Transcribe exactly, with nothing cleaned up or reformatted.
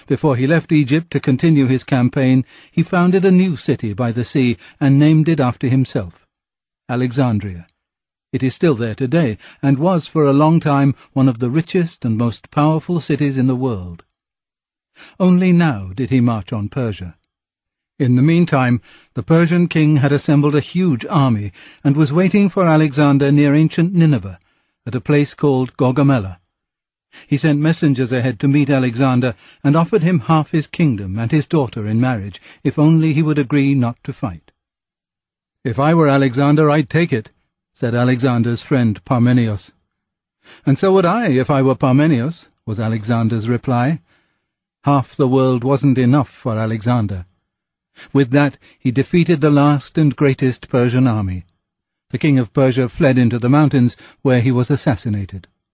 Before he left Egypt to continue his campaign, he founded a new city by the sea and named it after himself, Alexandria. It is still there today, and was for a long time one of the richest and most powerful cities in the world. Only now did he march on Persia. In the meantime, the Persian king had assembled a huge army, and was waiting for Alexander near ancient Nineveh, at a place called Gaugamela. He sent messengers ahead to meet Alexander, and offered him half his kingdom and his daughter in marriage, if only he would agree not to fight. "If I were Alexander, I'd take it," said Alexander's friend Parmenios. "And so would I, if I were Parmenios," was Alexander's reply. Half the world wasn't enough for Alexander. With that he defeated the last and greatest Persian army. The king of Persia fled into the mountains, where he was assassinated.